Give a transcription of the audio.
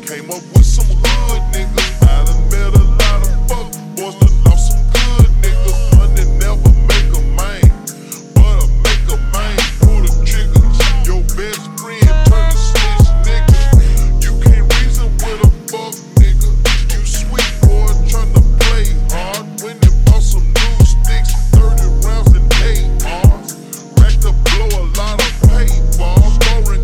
Came up with some hood niggas. I done met a